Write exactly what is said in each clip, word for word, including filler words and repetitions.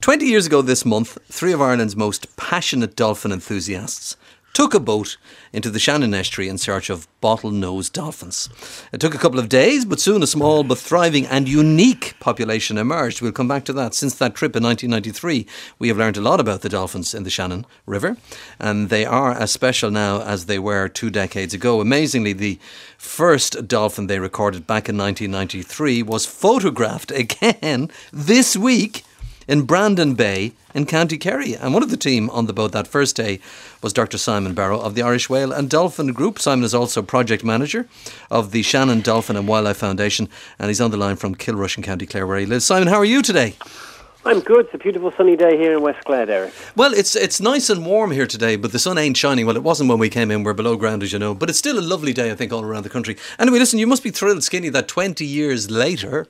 twenty years ago this month, three of Ireland's most passionate dolphin enthusiasts took a boat into the Shannon estuary in search of bottlenose dolphins. It took a couple of days, but soon a small but thriving and unique population emerged. We'll come back to that. Since that trip in nineteen ninety-three, we have learned a lot about the dolphins in the Shannon River, and they are as special now as they were two decades ago. Amazingly, the first dolphin they recorded back in nineteen ninety-three was photographed again this week in Brandon Bay in County Kerry. And one of the team on the boat that first day was Doctor Simon Barrow of the Irish Whale and Dolphin Group. Simon is also project manager of the Shannon Dolphin and Wildlife Foundation, and he's on the line from Kilrush in County Clare where he lives. Simon, how are you today? I'm good. It's a beautiful sunny day here in West Clare, Derek. Well, it's it's nice and warm here today, but the sun ain't shining. Well, it wasn't when we came in. We're below ground, as you know. But it's still a lovely day, I think, all around the country. Anyway, listen, you must be thrilled, Skinny, that twenty years later,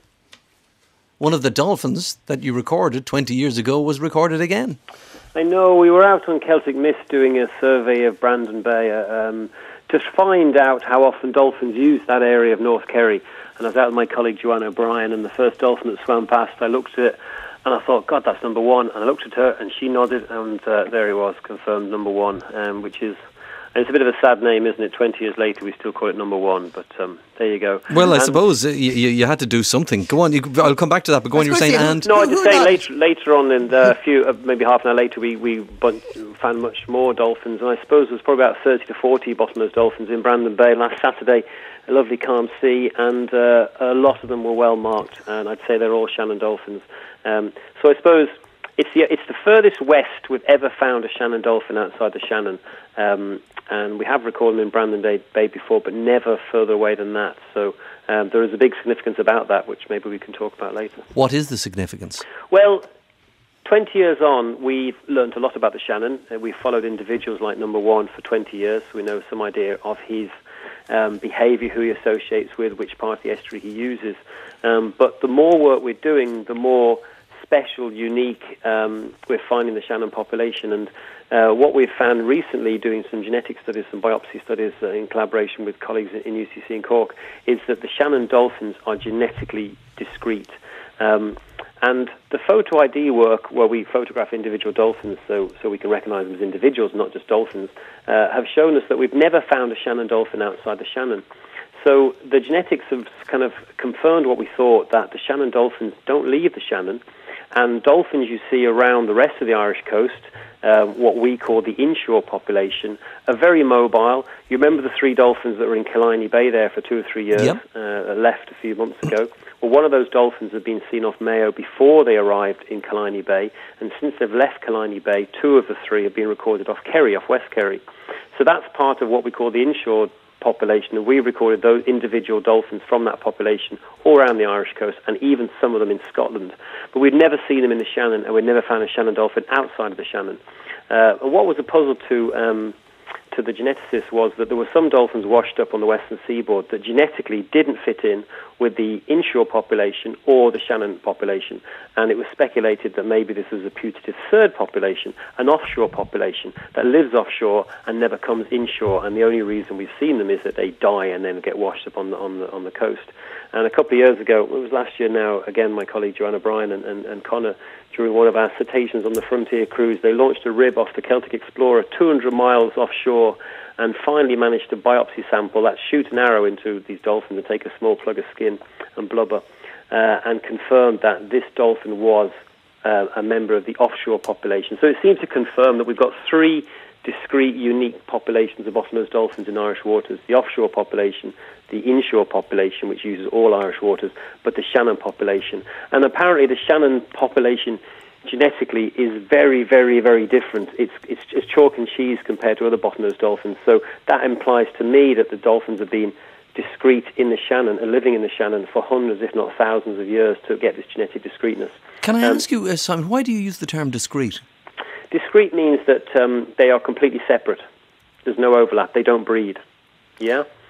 one of the dolphins that you recorded twenty years ago was recorded again. I know. We were out on Celtic Mist doing a survey of Brandon Bay uh, um, to find out how often dolphins use that area of North Kerry. And I was out with my colleague Joanne O'Brien, and the first dolphin that swam past, I looked at it and I thought, God, that's number one. And I looked at her and she nodded, and uh, there he was, confirmed number one, um, which is... And it's a bit of a sad name, isn't it? Twenty years later, we still call it number one. But um, there you go. Well, I and suppose uh, you, you had to do something. Go on, you, I'll come back to that. But go on, you were saying, and no, I was just saying later, later on, in a few, uh, maybe half an hour later, we we found much more dolphins. And I suppose there was probably about thirty to forty bottlenose dolphins in Brandon Bay last Saturday. A lovely calm sea, and uh, a lot of them were well marked. And I'd say they're all Shannon dolphins. Um, so I suppose it's the it's the furthest west we've ever found a Shannon dolphin outside the Shannon. Um, and we have recorded them in Brandon Bay before, but never further away than that. So um, there is a big significance about that, which maybe we can talk about later. What is the significance? Well, twenty years on, we've learnt a lot about the Shannon. Uh, we've followed individuals like number one for twenty years. So we know some idea of his um, behaviour, who he associates with, which part of the estuary he uses. Um, but the more work we're doing, the more special, unique um, we're finding the Shannon population. And uh, what we've found recently, doing some genetic studies, some biopsy studies uh, in collaboration with colleagues in U C C in Cork, is that the Shannon dolphins are genetically discrete. Um, and the photo I D work, where we photograph individual dolphins so, so we can recognise them as individuals, not just dolphins, uh, have shown us that we've never found a Shannon dolphin outside the Shannon. So the genetics have kind of confirmed what we thought, that the Shannon dolphins don't leave the Shannon. And dolphins you see around the rest of the Irish coast, uh, what we call the inshore population, are very mobile. You remember the three dolphins that were in Killiney Bay there for two or three years, yep. uh, left a few months ago? Well, one of those dolphins had been seen off Mayo before they arrived in Killiney Bay, and since they've left Killiney Bay, two of the three have been recorded off Kerry, off West Kerry. So that's part of what we call the inshore population, and we recorded those individual dolphins from that population all around the Irish coast, and even some of them in Scotland. But we'd never seen them in the Shannon, and we'd never found a Shannon dolphin outside of the Shannon. Uh, and what was a puzzle to um, to the geneticists was that there were some dolphins washed up on the western seaboard that genetically didn't fit in with the inshore population or the Shannon population. And it was speculated that maybe this was a putative third population, an offshore population that lives offshore and never comes inshore. And the only reason we've seen them is that they die and then get washed up on the, on the, on the coast. And a couple of years ago, it was last year now, again, my colleague Joanne O'Brien and, and, and Connor, during one of our cetaceans on the Frontier cruise, they launched a rib off the Celtic Explorer two hundred miles offshore and finally managed to biopsy sample, that shoot an arrow into these dolphins and take a small plug of skin and blubber, uh, and confirmed that this dolphin was uh, a member of the offshore population. So it seems to confirm that we've got three discrete, unique populations of bottlenose dolphins in Irish waters: the offshore population, the inshore population, which uses all Irish waters, but the Shannon population. And apparently the Shannon population genetically is very, very, very different. It's, it's it's chalk and cheese compared to other bottlenose dolphins. So that implies to me that the dolphins have been discrete in the Shannon and living in the Shannon for hundreds, if not thousands of years to get this genetic discreteness. Can I um, ask you, uh, Simon, why do you use the term discrete? Discrete means that um, they are completely separate. There's no overlap. They don't breed. Yeah?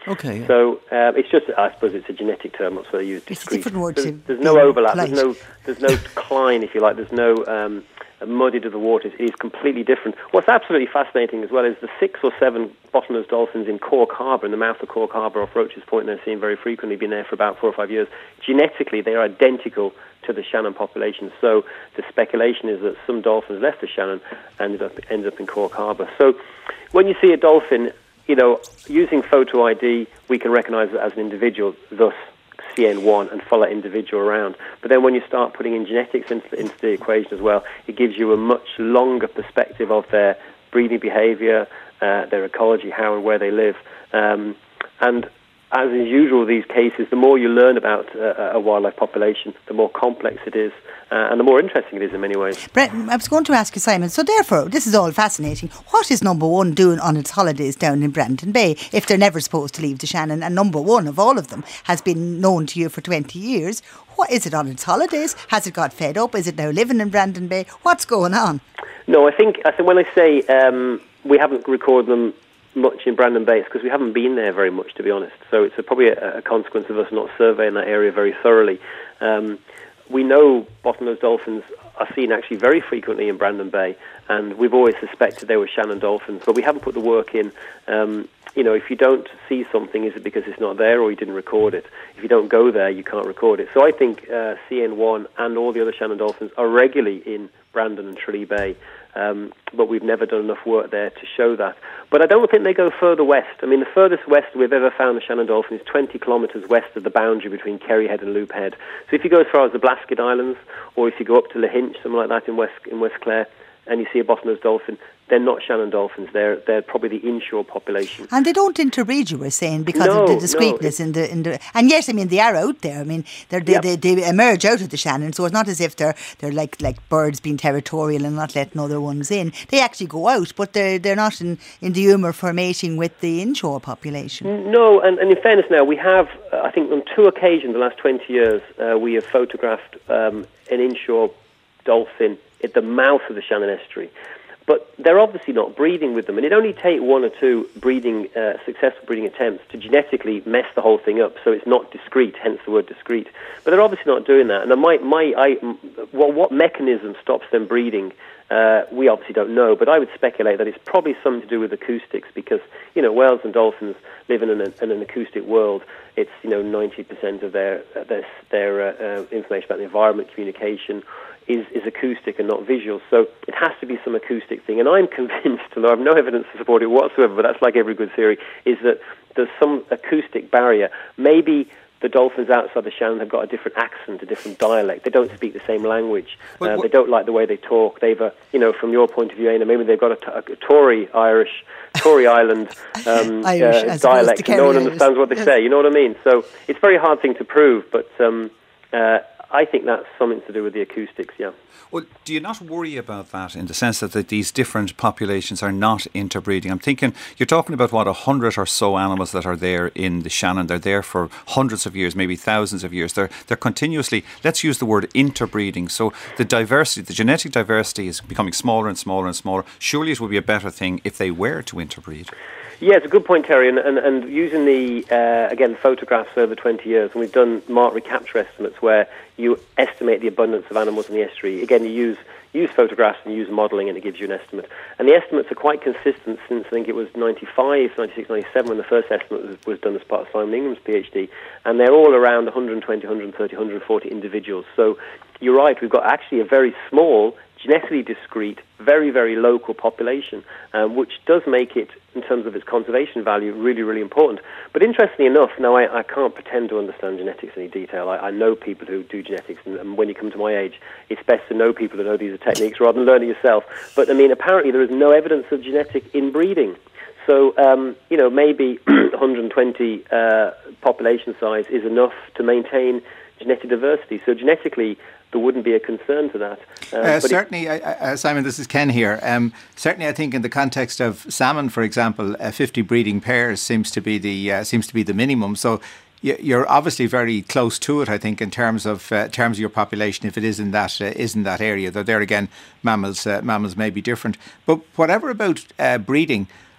Okay. Yeah. So um, it's just, I suppose it's a genetic term, that's why they use discrete. It's a different word There's, to there's no being overlap, polite. there's no, there's no decline, if you like, there's no um, muddy to the waters. It is completely different. What's absolutely fascinating as well is the six or seven bottlenose dolphins in Cork Harbour, in the mouth of Cork Harbour off Roach's Point, they're seen very frequently, been there for about four or five years. Genetically, they are identical to the Shannon population. So the speculation is that some dolphins left the Shannon and ended up, ended up in Cork Harbour. So when you see a dolphin, you know, using photo I D, we can recognise it as an individual, thus C N one, and follow that individual around. But then when you start putting in genetics into, into the equation as well, it gives you a much longer perspective of their breeding behaviour, uh, their ecology, how and where they live. Um, and as is usual these cases, the more you learn about uh, a wildlife population, the more complex it is, uh, and the more interesting it is in many ways. Brett, I was going to ask you, Simon, so therefore, this is all fascinating. What is number one doing on its holidays down in Brandon Bay if they're never supposed to leave the Shannon, and number one of all of them has been known to you for twenty years? What is it on its holidays? Has it got fed up? Is it now living in Brandon Bay? What's going on? No, I think, I think when I say um, we haven't recorded them much in Brandon Bay, it's because we haven't been there very much, to be honest. So it's a, probably a, a consequence of us not surveying that area very thoroughly. Um, we know bottlenose dolphins are seen actually very frequently in Brandon Bay, and we've always suspected they were Shannon dolphins, but we haven't put the work in. Um, you know, if you don't see something, is it because it's not there or you didn't record it? If you don't go there, you can't record it. So I think uh, C N one and all the other Shannon dolphins are regularly in Brandon and Tralee Bay. Um, but we've never done enough work there to show that. But I don't think they go further west. I mean, the furthest west we've ever found a Shannon dolphin is twenty kilometres west of the boundary between Kerry Head and Loop Head. So if you go as far as the Blasket Islands, or if you go up to Lahinch, something like that in West in West Clare, and you see a bottlenose dolphin, they're not Shannon dolphins. They're they're probably the inshore population. And they don't interbreed, you were saying, because no, of the discreetness no, in the in the. And yes, I mean they are out there. I mean they're, they, yep. they they emerge out of the Shannon, so it's not as if they're they're like like birds being territorial and not letting other ones in. They actually go out, but they're they're not in, in the humour for mating with the inshore population. No, and, and in fairness, now we have, uh, I think, on two occasions the last twenty years, uh, we have photographed um, an inshore dolphin at the mouth of the Shannon estuary. But they're obviously not breeding with them, and it only takes one or two breeding, uh, successful breeding attempts to genetically mess the whole thing up, so it's not discrete, hence the word discrete. But they're obviously not doing that. And my, my, I, well, what mechanism stops them breeding, uh, we obviously don't know, but I would speculate that it's probably something to do with acoustics, because, you know, whales and dolphins live in an, in an acoustic world. It's, you know, ninety percent of their, their, their uh, uh, information about the environment, communication, Is, is acoustic and not visual. So it has to be some acoustic thing. And I'm convinced, although I have no evidence to support it whatsoever, but that's like every good theory, is that there's some acoustic barrier. Maybe the dolphins outside the Shannon have got a different accent, a different dialect. They don't speak the same language. Uh, they don't like the way they talk. They've, a, you know, from your point of view, Aina, maybe they've got a, a Tory Irish, Tory Island um, Irish, uh, dialect. No one understands what they yes. say. You know what I mean? So it's a very hard thing to prove, but um, uh, I think that's something to do with the acoustics, yeah. Well, do you not worry about that in the sense that, that these different populations are not interbreeding? I'm thinking, you're talking about, what, a hundred or so animals that are there in the Shannon. They're there for hundreds of years, maybe thousands of years. They're they're continuously, let's use the word interbreeding. So the diversity, the genetic diversity is becoming smaller and smaller and smaller. Surely it would be a better thing if they were to interbreed. Yeah, it's a good point, Terry, and, and, and using the, uh, again, photographs over twenty years, and we've done mark recapture estimates where you estimate the abundance of animals in the estuary. Again, you use use photographs and use modelling, and it gives you an estimate. And the estimates are quite consistent since, I think it was ninety-five, ninety-six, ninety-seven when the first estimate was, was done as part of Simon Ingham's PhD, and they're all around one hundred twenty, one hundred thirty, one hundred forty individuals. So you're right, we've got actually a very small, genetically discrete, very, very local population, um, which does make it, in terms of its conservation value, really, really important. But interestingly enough, now I, I can't pretend to understand genetics in any detail. I, I know people who do genetics, and, and when you come to my age, it's best to know people who know these techniques rather than learn it yourself. But, I mean, apparently there is no evidence of genetic inbreeding. So, um, you know, maybe one hundred twenty uh, population size is enough to maintain genetic diversity. So genetically, there wouldn't be a concern to that. Um, uh, certainly, I, I, Simon, this is Ken here. Um, certainly, I think in the context of salmon, for example, uh, fifty breeding pairs seems to be the uh, seems to be the minimum. So you're obviously very close to it, I think, in terms of uh, terms of your population. If it is in that uh, is in that area, though there again, mammals uh, mammals may be different. But whatever about uh, breeding,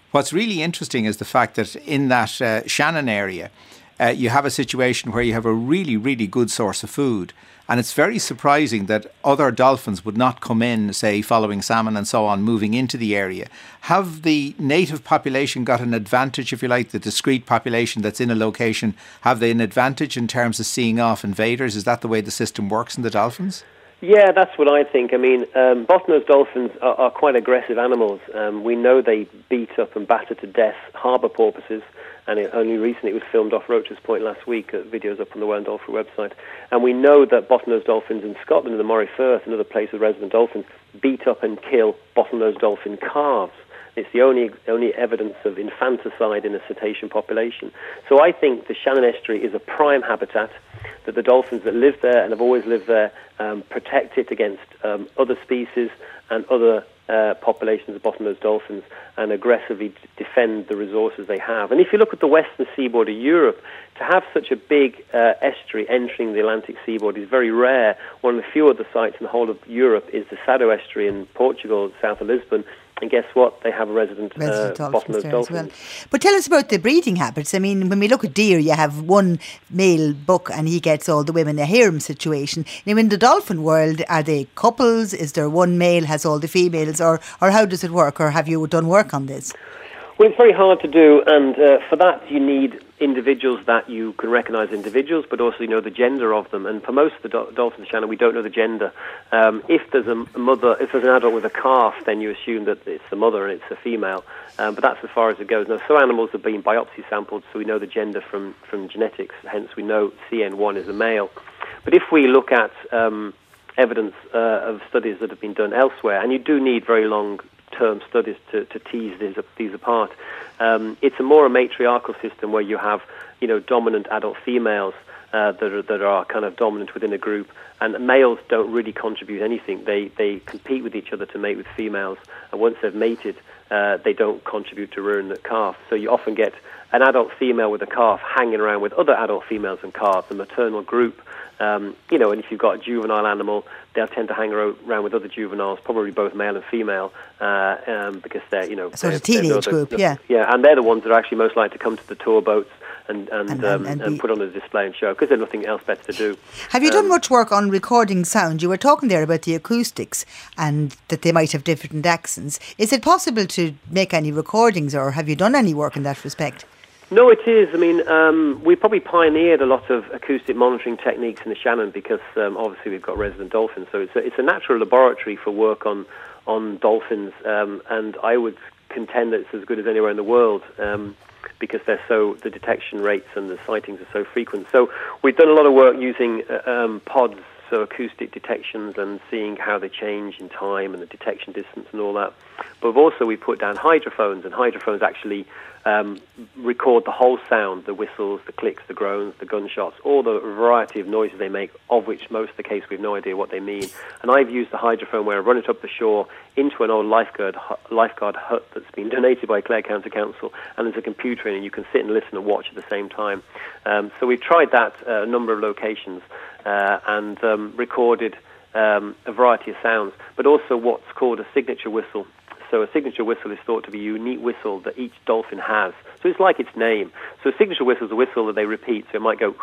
What's really interesting is the fact that in that uh, Shannon area, uh, you have a situation where you have a really, really good source of food. And it's very surprising that other dolphins would not come in, say, following salmon and so on, moving into the area. Have the native population got an advantage, if you like, the discrete population that's in a location, have they an advantage in terms of seeing off invaders? Is that the way the system works in the dolphins? Yeah, that's what I think. I mean, um, bottlenose dolphins are, are quite aggressive animals. Um, we know they beat up and batter to death harbour porpoises, and it, only recently it was filmed off Roach's Point last week. Uh, videos up on the Whale and Dolphin website. And we know that bottlenose dolphins in Scotland, in the Moray Firth, another place with resident dolphins, beat up and kill bottlenose dolphin calves. It's the only only evidence of infanticide in a cetacean population. So I think the Shannon Estuary is a prime habitat, that the dolphins that live there and have always lived there um, protect it against um, other species and other uh, populations of bottlenose dolphins, and aggressively d- defend the resources they have. And if you look at the western seaboard of Europe, to have such a big uh, estuary entering the Atlantic seaboard is very rare. One of the few other sites in the whole of Europe is the Sado Estuary in Portugal, south of Lisbon. And guess what? They have a resident, resident uh, dolphins bottlenose there dolphin. as well. But tell us about the breeding habits. I mean, when we look at deer, you have one male buck and he gets all the women, a harem situation. Now, in the dolphin world, are they couples? Is there one male has all the females? Or, or how does it work? Or have you done work on this? Well, it's very hard to do, and uh, for that you need individuals that you can recognise individuals, but also you know the gender of them. And for most of the do- dolphins, Shannon, we don't know the gender. Um, if there's a mother, if there's an adult with a calf, then you assume that it's the mother and it's a female. Um, but that's as far as it goes. Now, some animals have been biopsy sampled, so we know the gender from, from genetics. Hence, we know C N one is a male. But if we look at um, evidence uh, of studies that have been done elsewhere, and you do need very long term studies to, to tease these, these apart. Um, it's a more a matriarchal system where you have, you know, dominant adult females uh, that are that are kind of dominant within a group, and males don't really contribute anything. They they compete with each other to mate with females, and once they've mated, uh, they don't contribute to rearing the calf. So you often get an adult female with a calf hanging around with other adult females and calves, a maternal group. Um, you know, and if you've got a juvenile animal, they'll tend to hang around with other juveniles, probably both male and female, uh, um, because they're, you know... So the teenage the, group, the, yeah. Yeah, and they're the ones that are actually most likely to come to the tour boats and and, And- um, and- and, and put on a display and show, because there's nothing else better to do. Have you done Um, much work on recording sound? You were talking there about the acoustics and that they might have different accents. Is it possible to make any recordings, or have you done any work in that respect? No, it is. I mean, um, we probably pioneered a lot of acoustic monitoring techniques in the Shannon because um, obviously we've got resident dolphins, so it's a, it's a natural laboratory for work on on dolphins, um, and I would contend that it's as good as anywhere in the world um, because they're so the detection rates and the sightings are so frequent. So we've done a lot of work using uh, um, pods, so acoustic detections, and seeing how they change in time and the detection distance and all that. But also we put down hydrophones, and hydrophones actually um, record the whole sound, the whistles, the clicks, the groans, the gunshots, all the variety of noises they make, of which most of the case we have no idea what they mean. And I've used the hydrophone where I run it up the shore into an old lifeguard lifeguard hut that's been donated by Clare County Council, and there's a computer in it, and you can sit and listen and watch at the same time. Um, so we've tried that at a number of locations uh, and um, recorded um, a variety of sounds, but also what's called a signature whistle. So a signature whistle is thought to be a unique whistle that each dolphin has. So it's like its name. So a signature whistle is a whistle that they repeat. So it might go...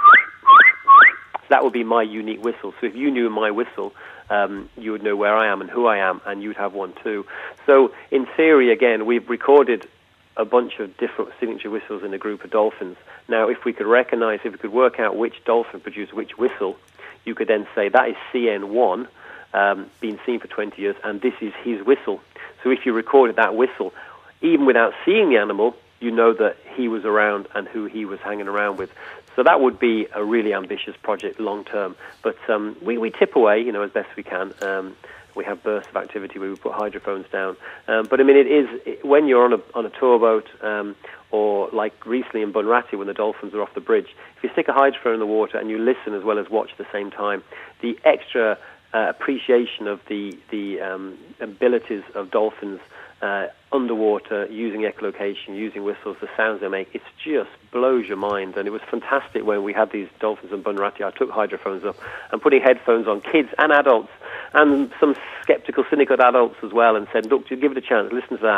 So that would be my unique whistle. So if you knew my whistle, um, you would know where I am and who I am, and you'd have one too. So in theory, again, we've recorded a bunch of different signature whistles in a group of dolphins. Now, if we could recognize, if we could work out which dolphin produced which whistle, you could then say that is C N one, um, been seen for twenty years, and this is his whistle. So if you recorded that whistle, even without seeing the animal, you know that he was around and who he was hanging around with. So that would be a really ambitious project long term. But um, we, we tip away, you know, as best we can. Um, we have bursts of activity where we put hydrophones down. Um, but I mean, it is it, when you're on a on a tour boat, um, or like recently in Bunratty when the dolphins are off the bridge, if you stick a hydrophone in the water and you listen as well as watch at the same time, the extra uh, appreciation of the the um, abilities of dolphins uh, underwater, using echolocation, using whistles, the sounds they make, it just blows your mind. And it was fantastic when we had these dolphins in Bunratty. I took hydrophones up and putting headphones on, kids and adults, and some sceptical, cynical adults as well, and said, look, just give it a chance, listen to that.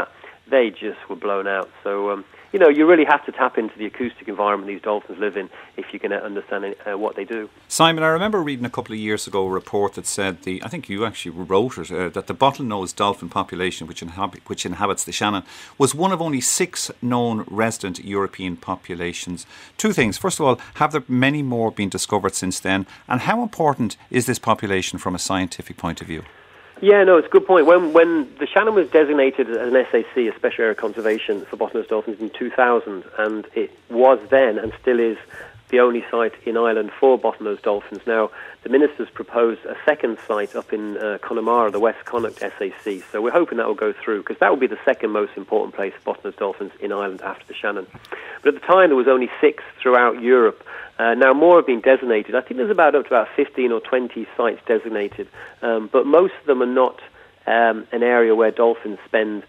they just were blown out. So, um, you know, you really have to tap into the acoustic environment these dolphins live in if you're going to understand uh, what they do. Simon, I remember reading a couple of years ago a report that said, the I think you actually wrote it, uh, that the bottlenose dolphin population, which, inhab- which inhabits the Shannon, was one of only six known resident European populations. Two things. First of all, have there many more been discovered since then? And how important is this population from a scientific point of view? Yeah, no, it's a good point. When when the Shannon was designated as an S A C, a Special Area of Conservation for bottlenose dolphins in two thousand, and it was then and still is the only site in Ireland for bottlenose dolphins. Now, the ministers proposed a second site up in uh, Connemara, the West Connacht S A C, so we're hoping that will go through, because that will be the second most important place for bottlenose dolphins in Ireland after the Shannon. But at the time, there was only six throughout Europe. Uh, now, more have been designated. I think there's about up to about fifteen or twenty sites designated, um, but most of them are not um, an area where dolphins spend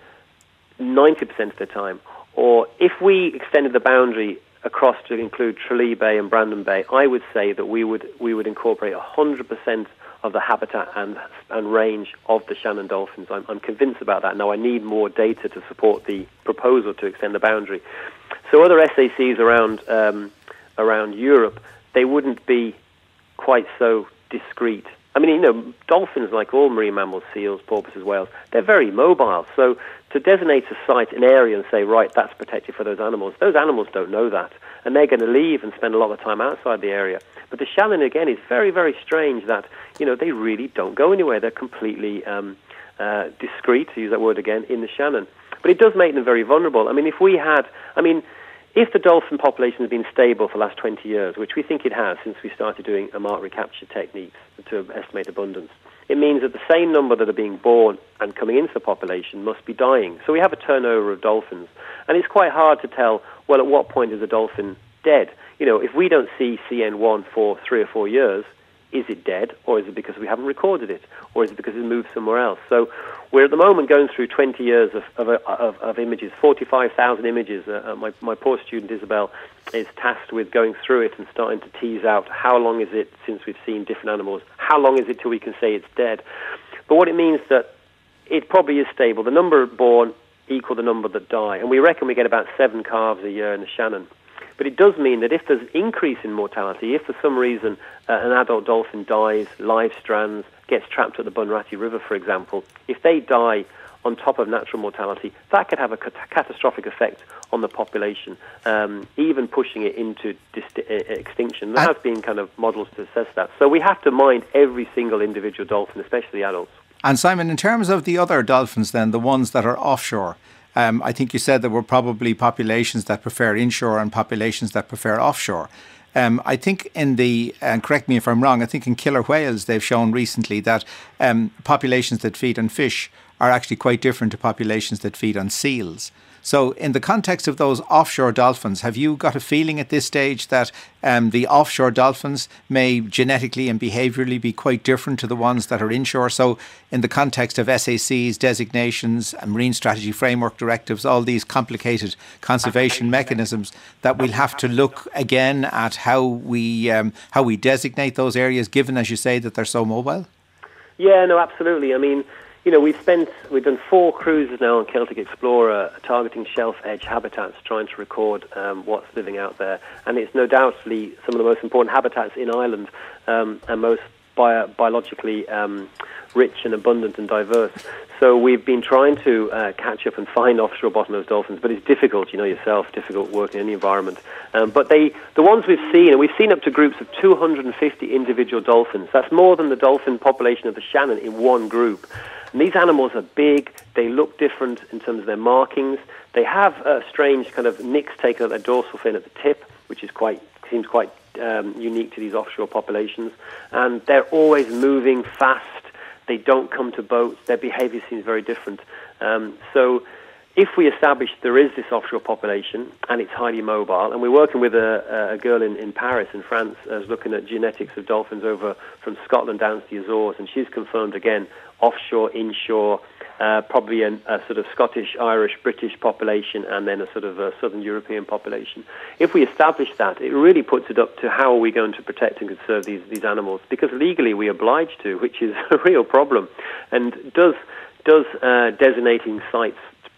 ninety percent of their time. Or if we extended the boundary across to include Tralee Bay and Brandon Bay, I would say that we would we would incorporate one hundred percent of the habitat and and range of the Shannon dolphins. I'm, I'm convinced about that. Now, I need more data to support the proposal to extend the boundary. So other S A Cs around um, around Europe, they wouldn't be quite so discreet. I mean, you know, dolphins, like all marine mammals, seals, porpoises, whales, they're very mobile. So to designate a site, an area, and say, right, that's protected for those animals, those animals don't know that. And they're going to leave and spend a lot of time outside the area. But the Shannon, again, is very, very strange that, you know, they really don't go anywhere. They're completely um, uh, discreet, to use that word again, in the Shannon. But it does make them very vulnerable. I mean, if we had, I mean, if the dolphin population has been stable for the last twenty years, which we think it has since we started doing mark recapture techniques to estimate abundance, it means that the same number that are being born and coming into the population must be dying. So we have a turnover of dolphins. And it's quite hard to tell, well, at what point is a dolphin dead? You know, if we don't see C N one for three or four years, is it dead, or is it because we haven't recorded it, or is it because it moved somewhere else? So we're at the moment going through twenty years of of, of, of images, forty-five thousand images. Uh, my, my poor student Isabel is tasked with going through it and starting to tease out how long is it since we've seen different animals, how long is it till we can say it's dead. But what it means that it probably is stable. The number born equal the number that die, and we reckon we get about seven calves a year in the Shannon. But it does mean that if there's increase in mortality, if for some reason uh, an adult dolphin dies, live strands, gets trapped at the Bunratty River, for example, if they die on top of natural mortality, that could have a cat- catastrophic effect on the population, um, even pushing it into dist- uh, extinction. There has been kind of models to assess that. So we have to mind every single individual dolphin, especially the adults. And Simon, in terms of the other dolphins then, the ones that are offshore, Um, I think you said there were probably populations that prefer inshore and populations that prefer offshore. Um, I think in the, and correct me if I'm wrong, I think in killer whales they've shown recently that um, populations that feed on fish are actually quite different to populations that feed on seals. So in the context of those offshore dolphins, have you got a feeling at this stage that um, the offshore dolphins may genetically and behaviourally be quite different to the ones that are inshore? So in the context of S A Cs, designations, and marine strategy framework directives, all these complicated conservation mechanisms, that we'll have to look again at how we um, how we designate those areas, given, as you say, that they're so mobile? Yeah, no, absolutely. I mean, you know, we've spent, we've done four cruises now on Celtic Explorer targeting shelf edge habitats, trying to record um, what's living out there. And it's no doubtly some of the most important habitats in Ireland um, and most bio- biologically um, rich and abundant and diverse. So we've been trying to uh, catch up and find offshore bottlenose dolphins, but it's difficult, you know yourself, difficult working in any environment. Um, but they, the ones we've seen, and we've seen up to groups of two hundred fifty individual dolphins. That's more than the dolphin population of the Shannon in one group. And these animals are big, they look different in terms of their markings. They have a strange kind of nicks taken at their dorsal fin at the tip, which is quite seems quite um, unique to these offshore populations. And they're always moving fast. They don't come to boats. Their behavior seems very different. Um, so if we establish there is this offshore population and it's highly mobile, and we're working with a, a girl in, in Paris, in France, uh, looking at genetics of dolphins over from Scotland down to the Azores, and she's confirmed again offshore, inshore, uh, probably an, a sort of Scottish, Irish, British population, and then a sort of a Southern European population. If we establish that, it really puts it up to how are we going to protect and conserve these, these animals, because legally we're obliged to, which is a real problem. And does, does uh, designating sites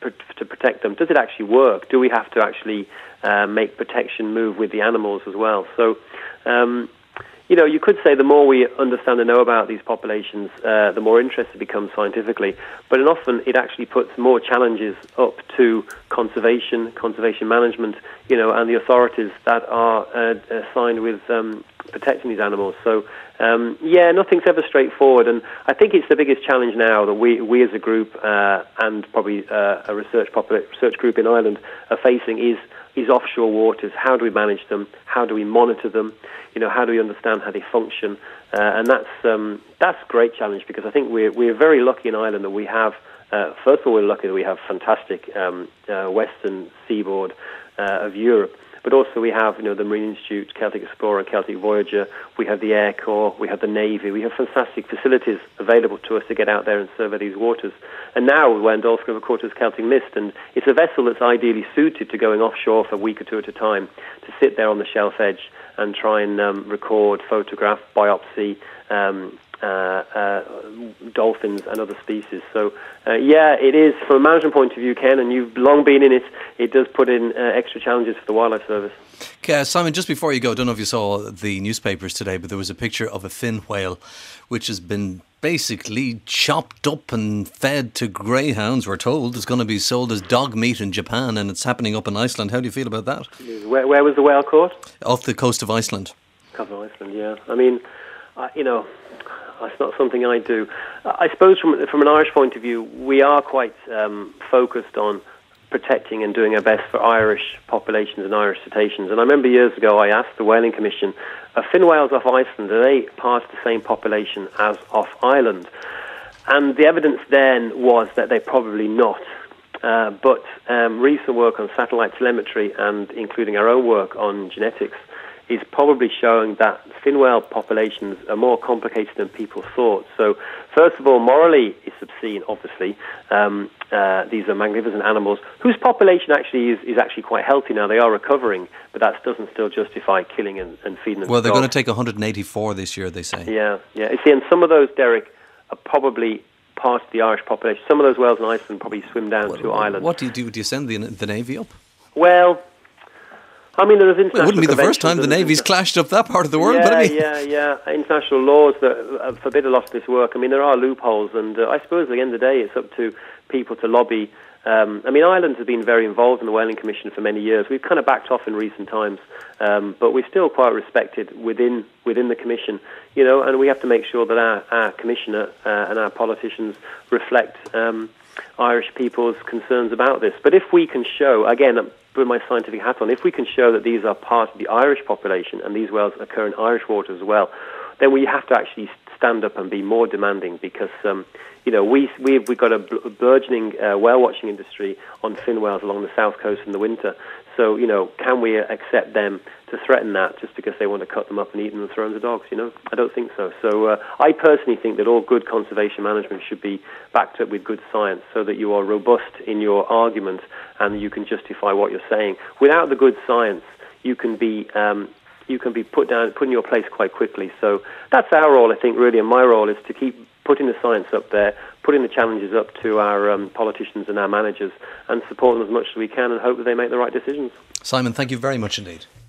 pr- to protect them? Does it actually work? Do we have to actually uh, make protection move with the animals as well? So, um, you know, you could say the more we understand and know about these populations, uh, the more interested it becomes scientifically. But and often it actually puts more challenges up to conservation, conservation management, you know, and the authorities that are uh, assigned with um, protecting these animals. So, um, yeah, nothing's ever straightforward. And I think it's the biggest challenge now that we, we as a group uh, and probably uh, a research popula- research group in Ireland are facing is is offshore waters. How do we manage them? How do we monitor them? You know, how do we understand how they function? Uh, and that's um, that's a great challenge, because I think we're we're very lucky in Ireland that we have. Uh, first of all, we're lucky that we have fantastic um, uh, western seaboard uh, of Europe, but also we have, you know, the Marine Institute, Celtic Explorer, and Celtic Voyager. We have the Air Corps, we have the Navy. We have fantastic facilities available to us to get out there and survey these waters. And now we're in Dolphin River Quarters Celtic Mist, and it's a vessel that's ideally suited to going offshore for a week or two at a time, to sit there on the shelf edge and try and um, record, photograph, biopsy um, uh, uh, dolphins and other species. So, uh, yeah, it is, from a management point of view, Ken, and you've long been in it, it does put in uh, extra challenges for the Wildlife Service. Uh, Simon, just before you go, I don't know if you saw the newspapers today, but there was a picture of a fin whale which has been basically chopped up and fed to greyhounds, we're told. It's going to be sold as dog meat in Japan, and it's happening up in Iceland. How do you feel about that? Where, where was the whale caught? Off the coast of Iceland. Coast of Iceland, yeah. I mean, uh, you know, it's not something I do. I suppose from from an Irish point of view, we are quite um, focused on protecting and doing our best for Irish populations and Irish cetaceans. And I remember years ago I asked the Whaling Commission, are fin whales off Iceland, are they part of the same population as off Ireland? And the evidence then was that they're probably not. Uh, but um, recent work on satellite telemetry, and including our own work on genetics, is probably showing that fin whale populations are more complicated than people thought. So, first of all, morally it's obscene, obviously. Um, uh, these are magnificent animals whose population actually is, is actually quite healthy now. They are recovering, but that doesn't still justify killing and, and feeding them. Well, they're dogs. going to take one hundred eighty-four this year, they say. Yeah, yeah. You see, and some of those, Derek, are probably part of the Irish population. Some of those whales in Iceland probably swim down what, to Ireland. What do you do? Do you send the, the Navy up? Well, I mean, there's international. Well, it wouldn't be the first time the Navy's inter- clashed up that part of the world, yeah, but I mean, yeah, yeah. International laws that uh, forbid a lot of this work. I mean, there are loopholes, and uh, I suppose at the end of the day, it's up to people to lobby. Um, I mean, Ireland has been very involved in the Whaling Commission for many years. We've kind of backed off in recent times, um, but we're still quite respected within within the Commission, you know. And we have to make sure that our, our commissioner uh, and our politicians reflect um, Irish people's concerns about this. But if we can show, again, put my scientific hat on, if we can show that these are part of the Irish population and these whales occur in Irish waters as well, then we have to actually stand up and be more demanding, because um, you know we we've we've got a burgeoning uh, whale watching industry on fin whales along the south coast in the winter. So you know, can we accept them to threaten that just because they want to cut them up and eat them and throw them to dogs? You know, I don't think so. So uh, I personally think that all good conservation management should be backed up with good science, so that you are robust in your argument and you can justify what you're saying. Without the good science, you can be um, you can be put down, put in your place quite quickly. So that's our role, I think, really, and my role is to keep putting the science up there, putting the challenges up to our um, politicians and our managers, and support them as much as we can, and hope that they make the right decisions. Simon, thank you very much indeed.